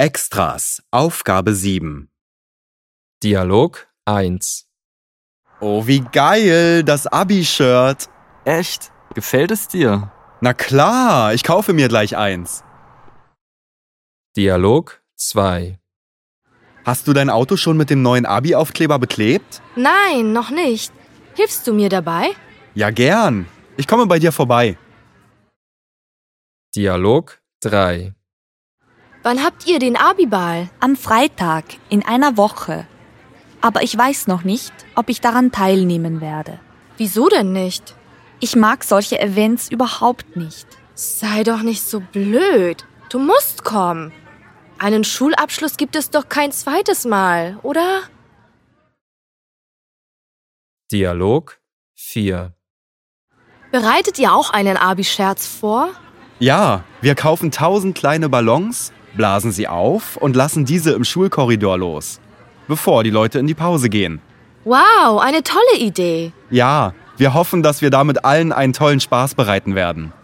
Extras, Aufgabe 7. Dialog 1. Oh, wie geil, das Abi-Shirt. Echt? Gefällt es dir? Na klar, ich kaufe mir gleich eins. Dialog 2. Hast du dein Auto schon mit dem neuen Abi-Aufkleber beklebt? Nein, noch nicht. Hilfst du mir dabei? Ja, gern. Ich komme bei dir vorbei. Dialog 3. Wann habt ihr den Abi-Ball? Am Freitag, in einer Woche. Aber ich weiß noch nicht, ob ich daran teilnehmen werde. Wieso denn nicht? Ich mag solche Events überhaupt nicht. Sei doch nicht so blöd. Du musst kommen. Einen Schulabschluss gibt es doch kein zweites Mal, oder? Dialog 4. Bereitet ihr auch einen Abi-Scherz vor? Ja, wir kaufen 1000 kleine Ballons, blasen sie auf und lassen diese im Schulkorridor los, bevor die Leute in die Pause gehen. Wow, eine tolle Idee. Ja, wir hoffen, dass wir damit allen einen tollen Spaß bereiten werden.